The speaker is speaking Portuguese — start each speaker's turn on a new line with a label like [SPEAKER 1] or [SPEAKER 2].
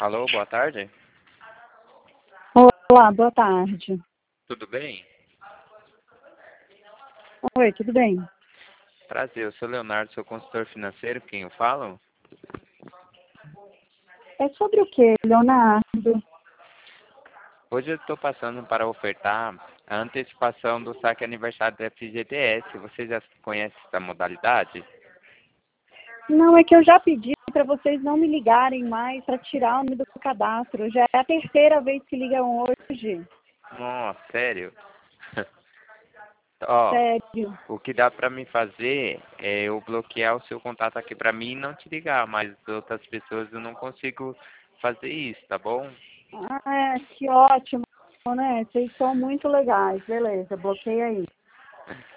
[SPEAKER 1] Alô, boa tarde.
[SPEAKER 2] Olá, boa tarde.
[SPEAKER 1] Tudo bem?
[SPEAKER 2] Oi, tudo bem?
[SPEAKER 1] Prazer, eu sou Leonardo, sou consultor financeiro. Quem eu falo?
[SPEAKER 2] É sobre o que, Leonardo?
[SPEAKER 1] Hoje eu estou passando para ofertar a antecipação do saque aniversário do FGTS. Você já conhece essa modalidade?
[SPEAKER 2] Não, é que eu já pedi para vocês não me ligarem mais para tirar o nome do cadastro. Já é a terceira vez que ligam hoje.
[SPEAKER 1] Nossa, sério? Ó,
[SPEAKER 2] Sério.
[SPEAKER 1] o que dá para me fazer é eu bloquear o seu contato aqui para mim e não te ligar, mas outras pessoas eu não consigo fazer isso, tá bom?
[SPEAKER 2] Ah, que ótimo, né? Vocês são muito legais. Beleza, bloqueia aí.